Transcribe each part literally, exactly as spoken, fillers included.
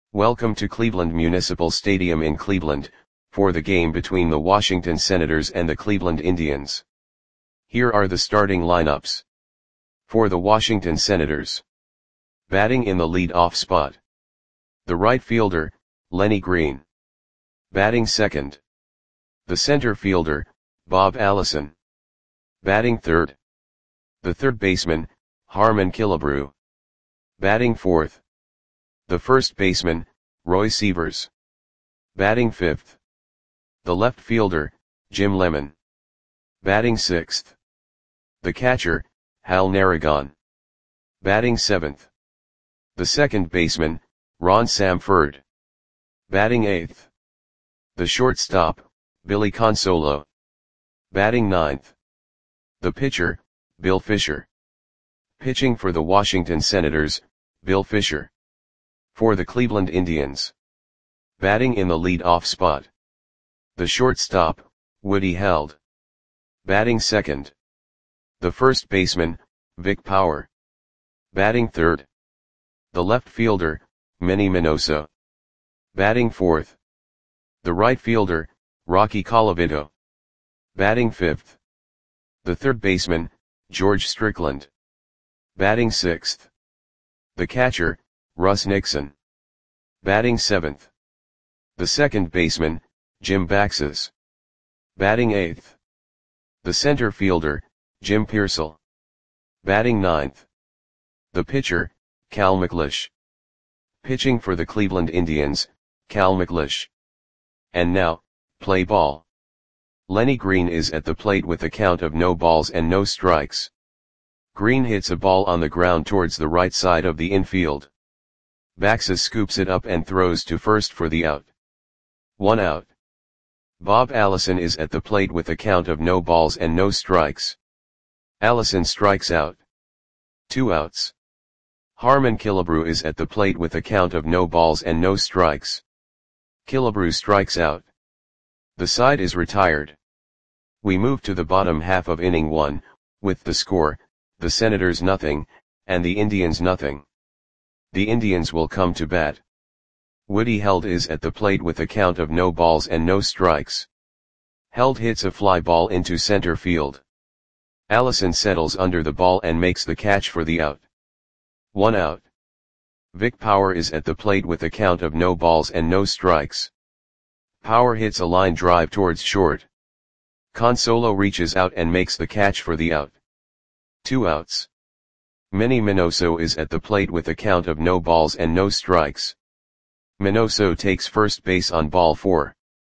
Welcome to Cleveland Municipal Stadium in Cleveland, for the game between the Washington Senators and the Cleveland Indians. Here are the starting lineups. For the Washington Senators. Batting in the lead-off spot. The right fielder, Lenny Green. Batting second. The center fielder, Bob Allison. Batting third. The third baseman, Harmon Killebrew. Batting fourth. The first baseman, Roy Sievers. Batting fifth. The left fielder, Jim Lemon. Batting sixth. The catcher, Hal Narragon. Batting seventh. The second baseman, Ron Samford. Batting eighth. The shortstop, Billy Consolo. Batting ninth. The pitcher, Bill Fisher. Pitching for the Washington Senators, Bill Fisher. For the Cleveland Indians. Batting in the lead-off spot. The shortstop, Woody Held. Batting second. The first baseman, Vic Power. Batting third. The left fielder, Manny Minoso. Batting fourth. The right fielder, Rocky Colavito. Batting fifth. The third baseman, George Strickland. Batting sixth. The catcher, Russ Nixon. Batting seventh. The second baseman, Jim Baxes. Batting eighth. The center fielder, Jim Pearsall. Batting ninth. The pitcher, Cal McLeish. Pitching for the Cleveland Indians, Cal McLeish. And now, play ball. Lenny Green is at the plate with a count of no balls and no strikes. Green hits a ball on the ground towards the right side of the infield. Baxes scoops it up and throws to first for the out. One out. Bob Allison is at the plate with a count of no balls and no strikes. Allison strikes out. Two outs. Harmon Killebrew is at the plate with a count of no balls and no strikes. Killebrew strikes out. The side is retired. We move to the bottom half of inning one, with the score, the Senators nothing, and the Indians nothing. The Indians will come to bat. Woody Held is at the plate with a count of no balls and no strikes. Held hits a fly ball into center field. Allison settles under the ball and makes the catch for the out. One out. Vic Power is at the plate with a count of no balls and no strikes. Power hits a line drive towards short. Consolo reaches out and makes the catch for the out. Two outs. Manny Minoso is at the plate with a count of no balls and no strikes. Minoso takes first base on ball four.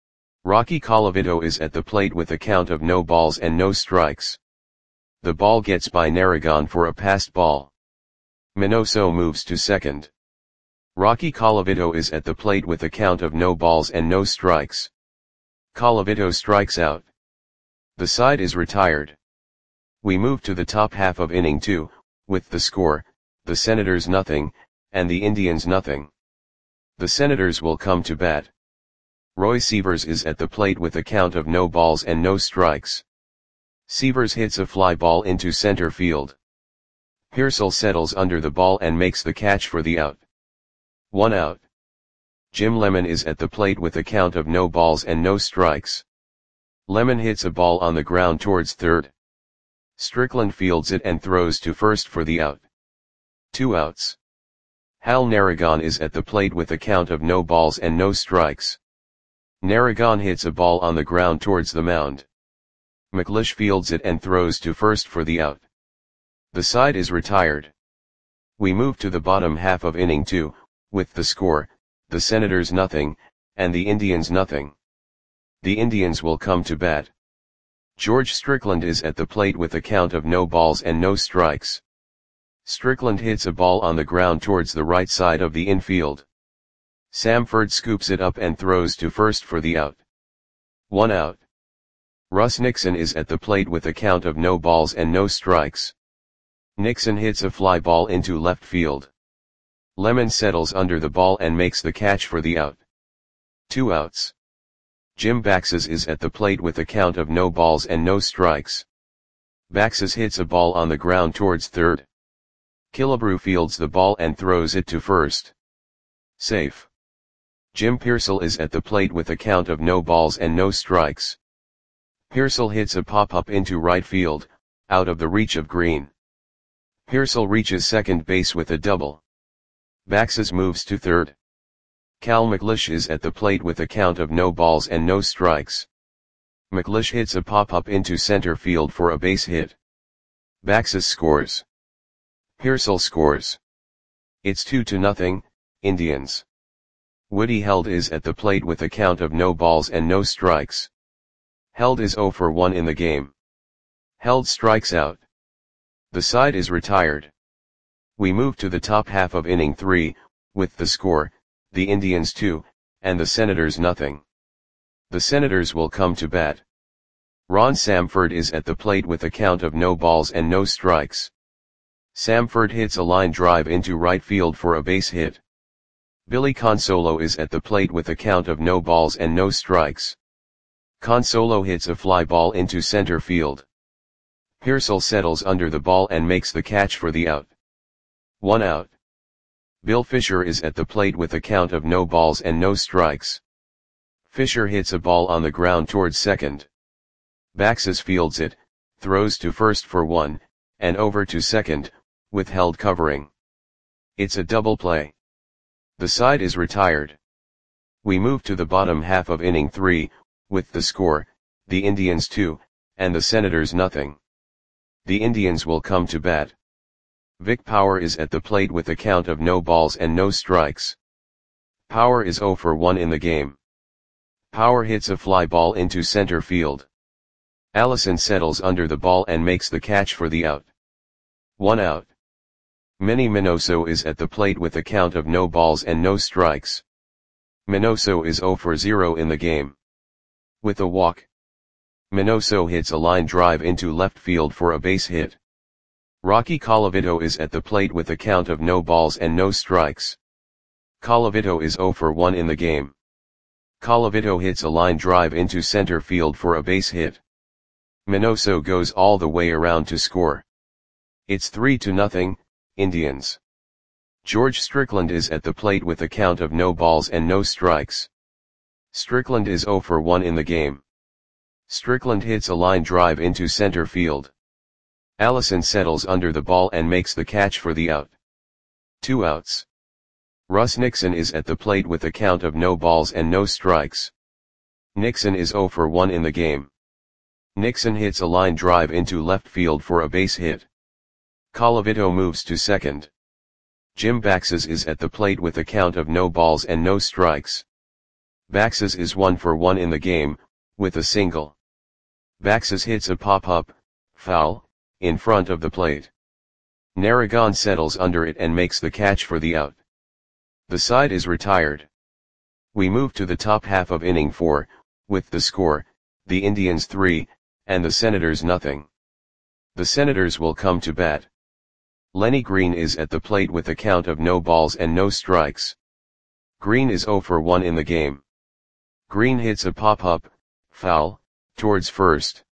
Rocky Colavito is at the plate with a count of no balls and no strikes. The ball gets by Narragon for a passed ball. Minoso moves to second. Rocky Colavito is at the plate with a count of no balls and no strikes. Colavito strikes out. The side is retired. We move to the top half of inning two, with the score, the Senators nothing, and the Indians nothing. The Senators will come to bat. Roy Sievers is at the plate with a count of no balls and no strikes. Sievers hits a fly ball into center field. Pearsall settles under the ball and makes the catch for the out. One out. Jim Lemon is at the plate with a count of no balls and no strikes. Lemon hits a ball on the ground towards third. Strickland fields it and throws to first for the out. Two outs. Hal Narragon is at the plate with a count of no balls and no strikes. Narragon hits a ball on the ground towards the mound. McLeish fields it and throws to first for the out. The side is retired. We move to the bottom half of inning two, with the score, the Senators nothing, and the Indians nothing. The Indians will come to bat. George Strickland is at the plate with a count of no balls and no strikes. Strickland hits a ball on the ground towards the right side of the infield. Samford scoops it up and throws to first for the out. One out. Russ Nixon is at the plate with a count of no balls and no strikes. Nixon hits a fly ball into left field. Lemon settles under the ball and makes the catch for the out. Two outs. Jim Baxes is at the plate with a count of no balls and no strikes. Baxes hits a ball on the ground towards third. Killebrew fields the ball and throws it to first. Safe. Jim Pearsall is at the plate with a count of no balls and no strikes. Pearsall hits a pop-up into right field, out of the reach of Green. Pearsall reaches second base with a double. Baxes moves to third. Cal McLeish is at the plate with a count of no balls and no strikes. McLeish hits a pop-up into center field for a base hit. Baxes scores. Pearsall scores. It's two to nothing, Indians. Woody Held is at the plate with a count of no balls and no strikes. Held is oh for one in the game. Held strikes out. The side is retired. We move to the top half of inning three, with the score, the Indians two, and the Senators nothing. The Senators will come to bat. Ron Samford is at the plate with a count of no balls and no strikes. Samford hits a line drive into right field for a base hit. Billy Consolo is at the plate with a count of no balls and no strikes. Consolo hits a fly ball into center field. Pearsall settles under the ball and makes the catch for the out. One out. Bill Fisher is at the plate with a count of no balls and no strikes. Fisher hits a ball on the ground towards second. Baxes fields it, throws to first for one, and over to second, with Held covering. It's a double play. The side is retired. We move to the bottom half of inning three, with the score, the Indians two, and the Senators nothing. The Indians will come to bat. Vic Power is at the plate with a count of no balls and no strikes. Power is oh for one in the game. Power hits a fly ball into center field. Allison settles under the ball and makes the catch for the out. One out. Manny Minoso is at the plate with a count of no balls and no strikes. Minoso is oh for zero in the game. With a walk. Minoso hits a line drive into left field for a base hit. Rocky Colavito is at the plate with a count of no balls and no strikes. Colavito is oh for one in the game. Colavito hits a line drive into center field for a base hit. Minoso goes all the way around to score. It's three to nothing, Indians. George Strickland is at the plate with a count of no balls and no strikes. Strickland is oh for one in the game. Strickland hits a line drive into center field. Allison settles under the ball and makes the catch for the out. Two outs. Russ Nixon is at the plate with a count of no balls and no strikes. Nixon is oh for one in the game. Nixon hits a line drive into left field for a base hit. Colavito moves to second. Jim Baxes is at the plate with a count of no balls and no strikes. Baxes is one for one in the game, with a single. Baxes hits a pop-up, foul, in front of the plate. Narragon settles under it and makes the catch for the out. The side is retired. We move to the top half of inning four, with the score, the Indians three, and the Senators nothing. The Senators will come to bat. Lenny Green is at the plate with a count of no balls and no strikes. Green is oh for one in the game. Green hits a pop-up, foul, towards first.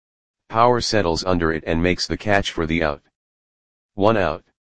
Power settles under it and makes the catch for the out. One out.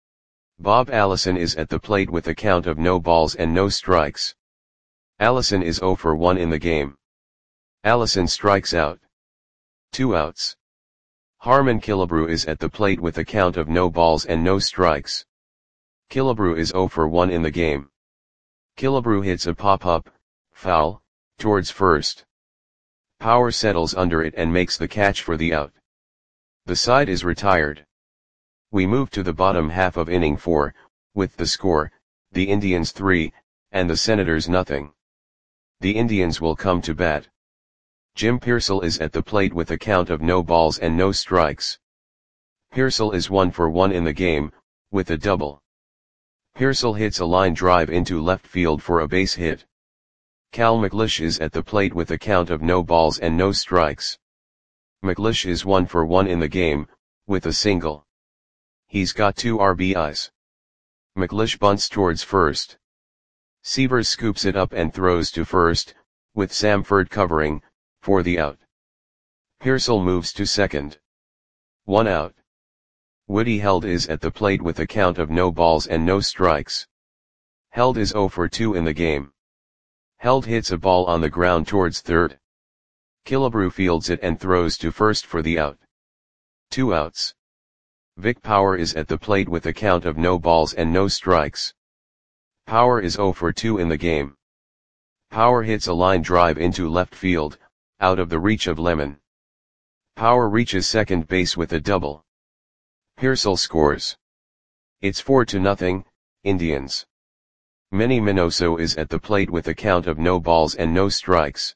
Bob Allison is at the plate with a count of no balls and no strikes. Allison is oh for one in the game. Allison strikes out. Two outs. Harmon Killebrew is at the plate with a count of no balls and no strikes. Killebrew is oh for one in the game. Killebrew hits a pop-up, foul, towards first. Power settles under it and makes the catch for the out. The side is retired. We move to the bottom half of inning four, with the score, the Indians three, and the Senators nothing. The Indians will come to bat. Jim Pearsall is at the plate with a count of no balls and no strikes. Pearsall is one for one in the game, with a double. Pearsall hits a line drive into left field for a base hit. Cal McLeish is at the plate with a count of no balls and no strikes. McLeish is one for one in the game, with a single. He's got two R B Is. McLeish bunts towards first. Severs scoops it up and throws to first, with Samford covering, for the out. Pearsall moves to second. One out. Woody Held is at the plate with a count of no balls and no strikes. Held is oh for two in the game. Held hits a ball on the ground towards third. Killebrew fields it and throws to first for the out. Two outs. Vic Power is at the plate with a count of no balls and no strikes. Power is oh for two in the game. Power hits a line drive into left field, out of the reach of Lemon. Power reaches second base with a double. Pearsall scores. It's four to nothing, Indians. Manny Minoso is at the plate with a count of no balls and no strikes.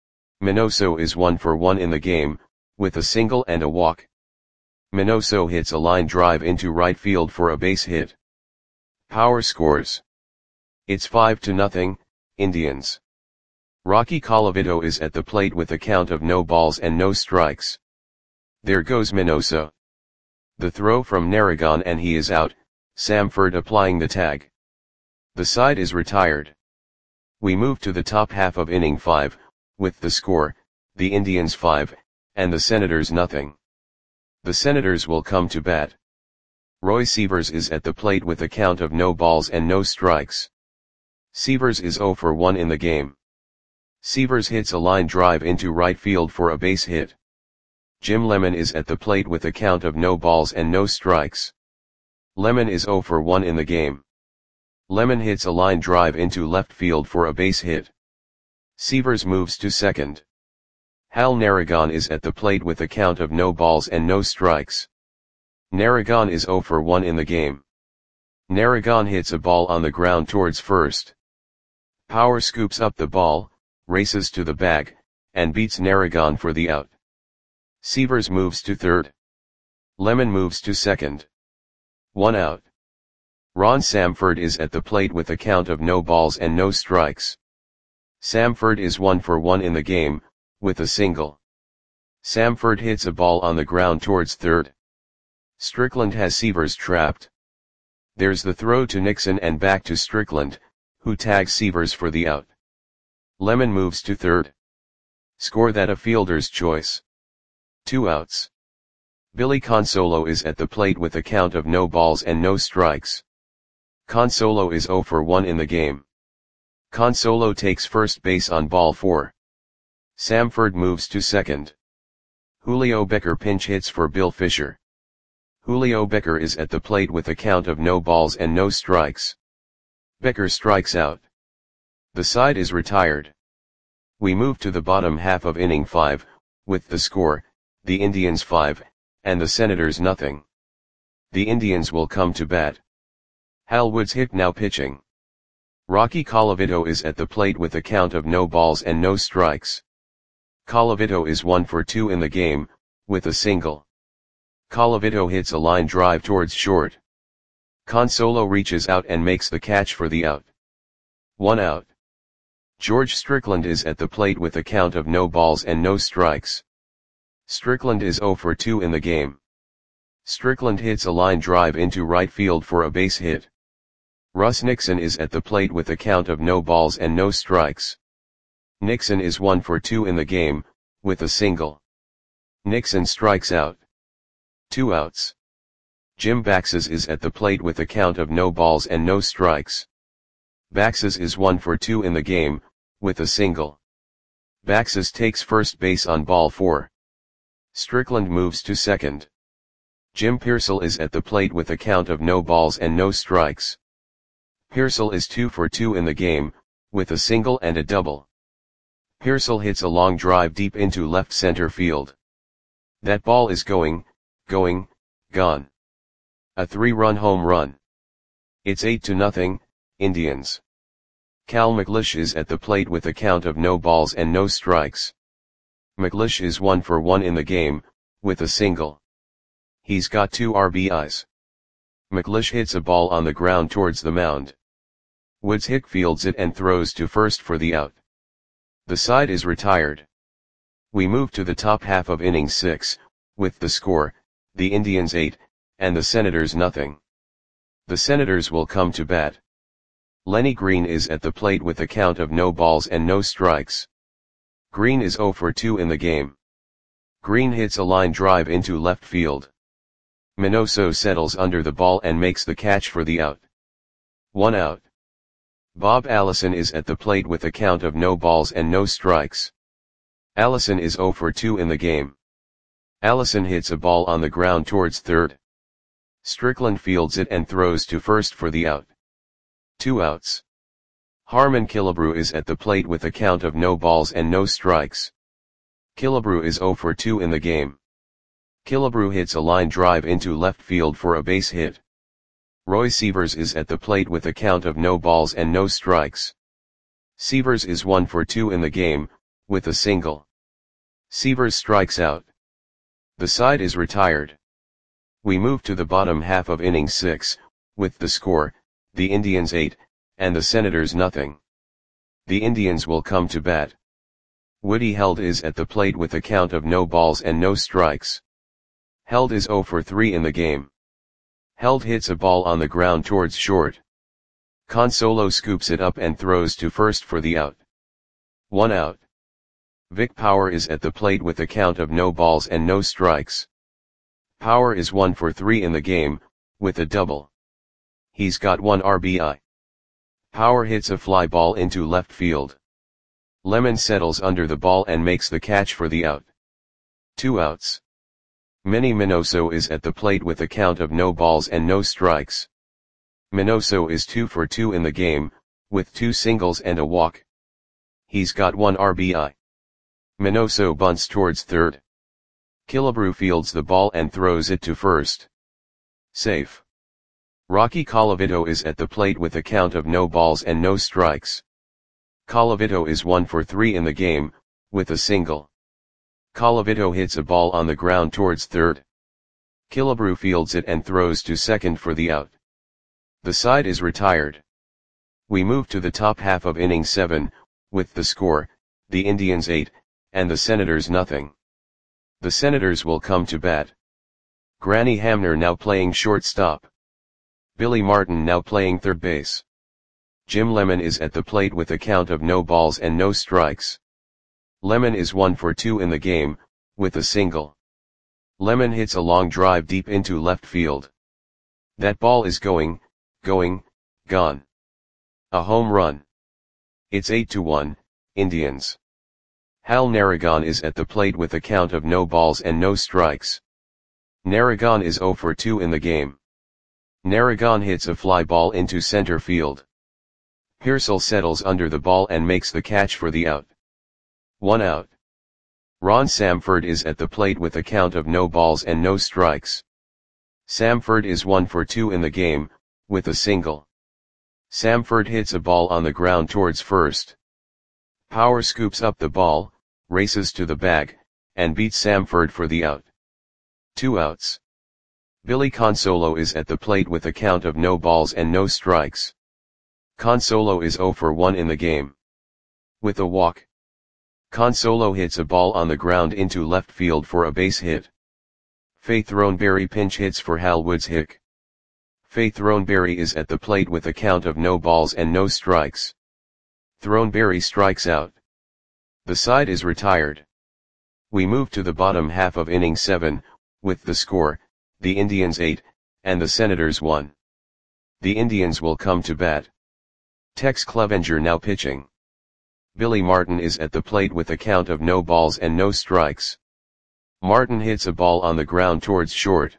Minoso is one for one in the game, with a single and a walk. Minoso hits a line drive into right field for a base hit. Power scores. It's five to nothing, Indians. Rocky Colavito is at the plate with a count of no balls and no strikes. There goes Minoso. The throw from Narragon and he is out, Samford applying the tag. The side is retired. We move to the top half of inning five, with the score, the Indians five, and the Senators nothing. The Senators will come to bat. Roy Sievers is at the plate with a count of no balls and no strikes. Sievers is oh for one in the game. Sievers hits a line drive into right field for a base hit. Jim Lemon is at the plate with a count of no balls and no strikes. Lemon is oh for one in the game. Lemon hits a line drive into left field for a base hit. Sievers moves to second. Hal Narragon is at the plate with a count of no balls and no strikes. Narragon is oh for one in the game. Narragon hits a ball on the ground towards first. Power scoops up the ball, races to the bag, and beats Narragon for the out. Sievers moves to third. Lemon moves to second. One out. Ron Samford is at the plate with a count of no balls and no strikes. Samford is one for one in the game, with a single. Samford hits a ball on the ground towards third. Strickland has Sievers trapped. There's the throw to Nixon and back to Strickland, who tags Sievers for the out. Lemon moves to third. Score that a fielder's choice. Two outs. Billy Consolo is at the plate with a count of no balls and no strikes. Consolo is oh for one in the game. Consolo takes first base on ball four. Samford moves to second. Julio Becker pinch hits for Bill Fisher. Julio Becker is at the plate with a count of no balls and no strikes. Becker strikes out. The side is retired. We move to the bottom half of inning five, with the score, the Indians five, and the Senators nothing. The Indians will come to bat. Hal Woods Hick now pitching. Rocky Colavito is at the plate with a count of no balls and no strikes. Colavito is one for two in the game, with a single. Colavito hits a line drive towards short. Consolo reaches out and makes the catch for the out. One out. George Strickland is at the plate with a count of no balls and no strikes. Strickland is oh for two in the game. Strickland hits a line drive into right field for a base hit. Russ Nixon is at the plate with a count of no balls and no strikes. Nixon is one for two in the game, with a single. Nixon strikes out. Two outs. Jim Baxes is at the plate with a count of no balls and no strikes. Baxes is one for two in the game, with a single. Baxes takes first base on ball four. Strickland moves to second. Jim Pearsall is at the plate with a count of no balls and no strikes. Pearsall is two for two in the game, with a single and a double. Pearsall hits a long drive deep into left center field. That ball is going, going, gone. A three-run home run. It's eight to nothing, Indians. Cal McLeish is at the plate with a count of no balls and no strikes. McLeish is one for one in the game, with a single. He's got two R B Is. McLeish hits a ball on the ground towards the mound. Woods Hick fields it and throws to first for the out. The side is retired. We move to the top half of inning six, with the score, the Indians eight, and the Senators nothing. The Senators will come to bat. Lenny Green is at the plate with a count of no balls and no strikes. Green is oh for two in the game. Green hits a line drive into left field. Minoso settles under the ball and makes the catch for the out. One out. Bob Allison is at the plate with a count of no balls and no strikes. Allison is zero for two in the game. Allison hits a ball on the ground towards third. Strickland fields it and throws to first for the out. Two outs. Harmon Killebrew is at the plate with a count of no balls and no strikes. Killebrew is zero for two in the game. Killebrew hits a line drive into left field for a base hit. Roy Sievers is at the plate with a count of no balls and no strikes. Sievers is one for two in the game, with a single. Sievers strikes out. The side is retired. We move to the bottom half of inning six, with the score, the Indians eight, and the Senators nothing. The Indians will come to bat. Woody Held is at the plate with a count of no balls and no strikes. Held is zero for three in the game. Held hits a ball on the ground towards short. Consolo scoops it up and throws to first for the out. One out. Vic Power is at the plate with a count of no balls and no strikes. Power is one for three in the game, with a double. He's got one R B I. Power hits a fly ball into left field. Lemon settles under the ball and makes the catch for the out. Two outs. Manny Minoso is at the plate with a count of no balls and no strikes. Minoso is two for two in the game, with two singles and a walk. He's got one R B I. Minoso bunts towards third. Killebrew fields the ball and throws it to first. Safe. Rocky Colavito is at the plate with a count of no balls and no strikes. Colavito is one for three in the game, with a single. Colavito hits a ball on the ground towards third. Killebrew fields it and throws to second for the out. The side is retired. We move to the top half of inning seven, with the score, the Indians eight, and the Senators nothing. The Senators will come to bat. Granny Hamner now playing shortstop. Billy Martin now playing third base. Jim Lemon is at the plate with a count of no balls and no strikes. Lemon is one for two in the game, with a single. Lemon hits a long drive deep into left field. That ball is going, going, gone. A home run. It's eight to one, Indians. Hal Narragon is at the plate with a count of no balls and no strikes. Narragon is zero for two in the game. Narragon hits a fly ball into center field. Pearsall settles under the ball and makes the catch for the out. One out. Ron Samford is at the plate with a count of no balls and no strikes. Samford is one for two in the game, with a single. Samford hits a ball on the ground towards first. Power scoops up the ball, races to the bag, and beats Samford for the out. Two outs. Billy Consolo is at the plate with a count of no balls and no strikes. Consolo is zero for one in the game. With a walk. Consolo hits a ball on the ground into left field for a base hit. Faith Throneberry pinch hits for Hal Woods Hick. Faith Throneberry is at the plate with a count of no balls and no strikes. Throneberry strikes out. The side is retired. We move to the bottom half of inning seven, with the score, the Indians eight, and the Senators one. The Indians will come to bat. Tex Clevenger now pitching. Billy Martin is at the plate with a count of no balls and no strikes. Martin hits a ball on the ground towards short.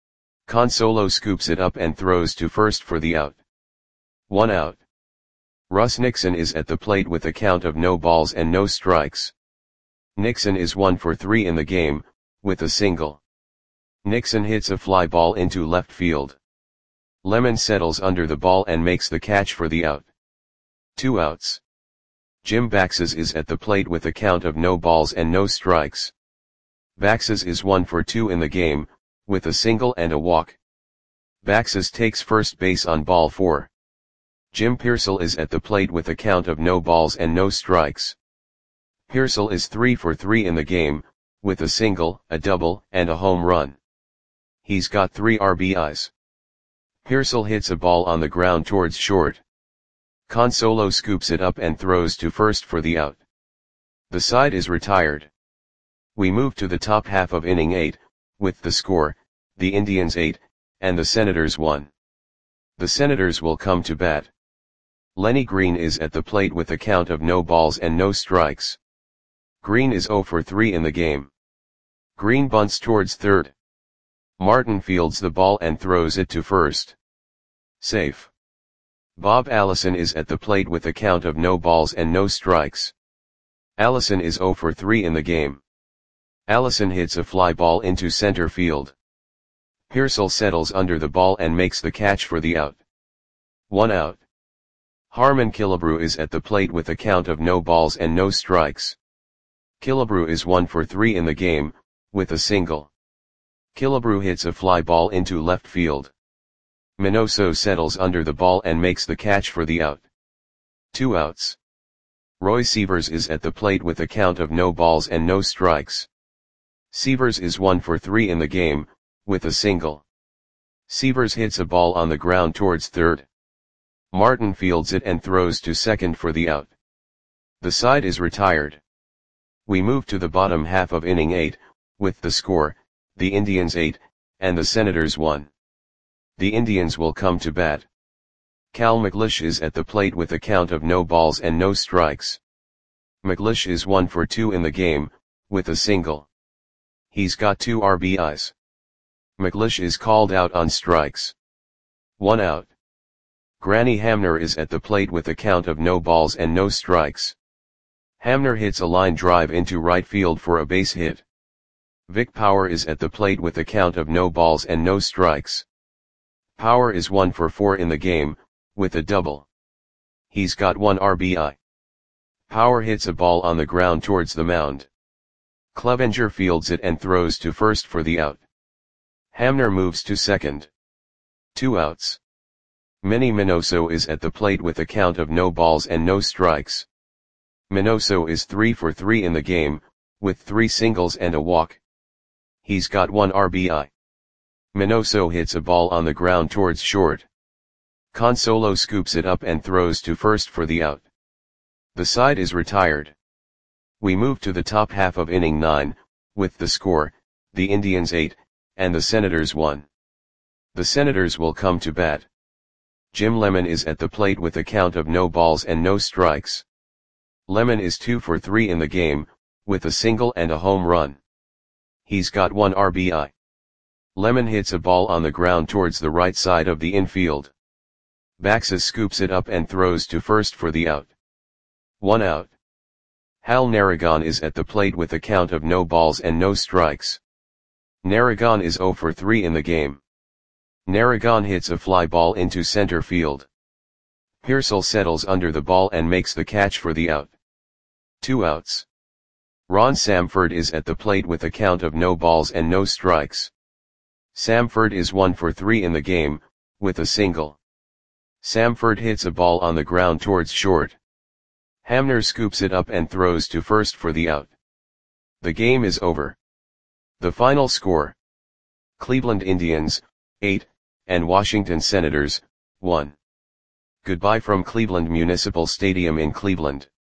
Consolo scoops it up and throws to first for the out. One out. Russ Nixon is at the plate with a count of no balls and no strikes. Nixon is one for three in the game, with a single. Nixon hits a fly ball into left field. Lemon settles under the ball and makes the catch for the out. Two outs. Jim Baxes is at the plate with a count of no balls and no strikes. Baxes is one for two in the game, with a single and a walk. Baxes takes first base on ball four. Jim Pearsall is at the plate with a count of no balls and no strikes. Pearsall is three for three in the game, with a single, a double, and a home run. He's got three R B Is. Pearsall hits a ball on the ground towards short. Consolo scoops it up and throws to first for the out. The side is retired. We move to the top half of inning eight, with the score, the Indians eight, and the Senators one. The Senators will come to bat. Lenny Green is at the plate with a count of no balls and no strikes. Green is zero for three in the game. Green bunts towards third. Martin fields the ball and throws it to first. Safe. Bob Allison is at the plate with a count of no balls and no strikes. Allison is zero for three in the game. Allison hits a fly ball into center field. Pearsall settles under the ball and makes the catch for the out. One out. Harmon Killebrew is at the plate with a count of no balls and no strikes. Killebrew is one for three in the game, with a single. Killebrew hits a fly ball into left field. Minoso settles under the ball and makes the catch for the out. Two outs. Roy Sievers is at the plate with a count of no balls and no strikes. Sievers is one for three in the game, with a single. Sievers hits a ball on the ground towards third. Martin fields it and throws to second for the out. The side is retired. We move to the bottom half of inning eight, with the score, the Indians eight, and the Senators one. The Indians will come to bat. Cal McLeish is at the plate with a count of no balls and no strikes. McLeish is one for two in the game, with a single. He's got two R B Is. McLeish is called out on strikes. One out. Granny Hamner is at the plate with a count of no balls and no strikes. Hamner hits a line drive into right field for a base hit. Vic Power is at the plate with a count of no balls and no strikes. Power is one for four in the game, with a double. He's got one R B I. Power hits a ball on the ground towards the mound. Clevenger fields it and throws to first for the out. Hamner moves to second. Two outs. Manny Minoso is at the plate with a count of no balls and no strikes. Minoso is three for three in the game, with three singles and a walk. He's got one R B I. Minoso hits a ball on the ground towards short. Consolo scoops it up and throws to first for the out. The side is retired. We move to the top half of inning nine, with the score, the Indians eight, and the Senators one. The Senators will come to bat. Jim Lemon is at the plate with a count of no balls and no strikes. Lemon is two for three in the game, with a single and a home run. He's got one R B I. Lemon hits a ball on the ground towards the right side of the infield. Baxa scoops it up and throws to first for the out. One out. Hal Narragon is at the plate with a count of no balls and no strikes. Narragon is zero for three in the game. Narragon hits a fly ball into center field. Pearsall settles under the ball and makes the catch for the out. Two outs. Ron Samford is at the plate with a count of no balls and no strikes. Samford is one for three in the game, with a single. Samford hits a ball on the ground towards short. Hamner scoops it up and throws to first for the out. The game is over. The final score: Cleveland Indians, eight, and Washington Senators, one. Goodbye from Cleveland Municipal Stadium in Cleveland.